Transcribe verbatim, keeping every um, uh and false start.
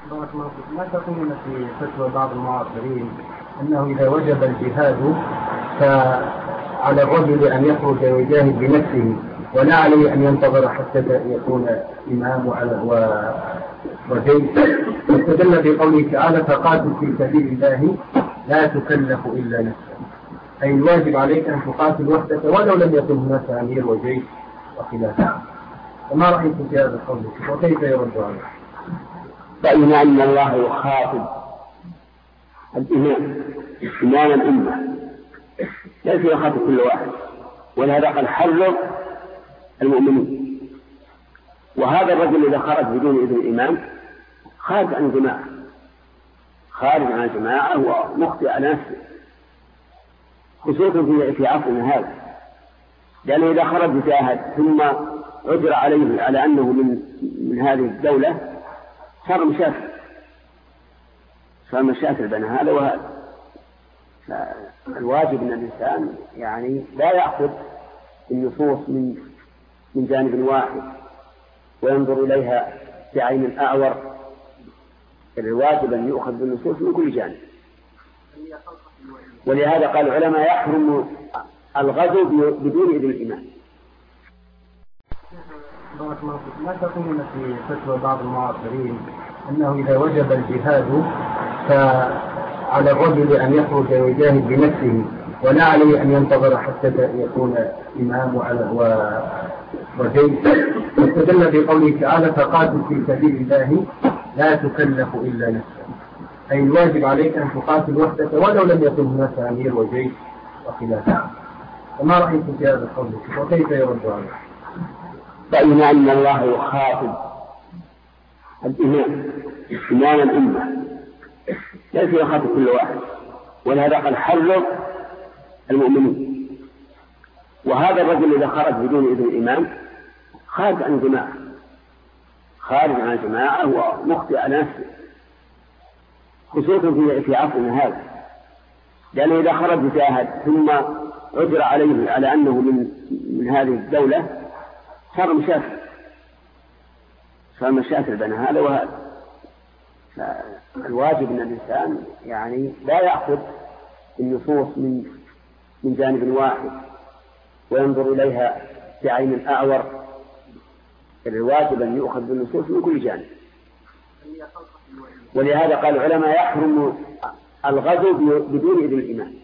بارك الله فيك. ما تقولون في فتوى بعض المعاصرين أنه إذا وجب الجهاد فعلى الرجل أن يخرج ويجاهد بنفسه ولا عليه أن ينتظر حتى يكون إمام وجيش، واستدل بقوله تعالى فقاتل في سبيل الله لا تكلف إلا نفسك، أي الواجب عليك أن تقاتل وحدك ولو لم يكن هناك أمير وجيش وخلافه. فما رأيكم في هذا القول وكيف يرد عليه؟ رأينا أن الله يخاطب الإمام إمام الأمة ليس يخاطب كل واحد، ولهذا قد حرر المؤمنين. وهذا الرجل إذا خرج بدون إذن الإمام خارج عن الجماعة، خارج عن الجماعة ومخطئ على نفسه، خصوصا في عصرنا هذا، لأنه إذا خرج جاهد ثم عذر عليه على أنه من من هذه الدولة صار مشاكل، صار مشاكل بين هذا وهذا. الواجب أن الإنسان يعني لا يأخذ النصوص من من جانب واحد وينظر إليها بعين أعور، الواجب أن يؤخذ بالنصوص من كل جانب. ولهذا قال العلماء يحرم الغزو بدون إذن الإمام. بارك الله فيك. ما تقولون في فتوى بعض المعاصرين أنه إذا وجب الجهاد فعلى الرجل أن يخرج ويجاهد بنفسه ولا عليه أن ينتظر حتى يكون إمام وجيش، واستدل بقوله تعالى فقاتل في سبيل الله لا تكلف إلا نفسك، أي الواجب عليك أن تقاتل وحدك ولو لم يكن هناك أمير وجيش وخلافه. فما رأيكم في هذا القول وكيف يرد عليه؟ رأينا أن الله يخاطب الإمام إمام الأمة ليس يخاطب كل واحد، ولهذا قد حرر المؤمنين. وهذا الرجل إذا خرج بدون إذن الإمام خارج عن الجماعة، خارج عن الجماعة ومخطئ على نفسه، خصوصا في في عصرنا هذا، لأنه إذا خرج جاهد ثم عذر عليه على أنه من من هذه الدولة صار مشاكل، صار مشاكل بين هذا وهذا. الواجب أن الإنسان يعني لا يأخذ النصوص من من جانب واحد وينظر إليها بعين أعور، الواجب أن يؤخذ بالنصوص من كل جانب. ولهذا قال العلماء يحرم الغزو بدون إذن الإمام.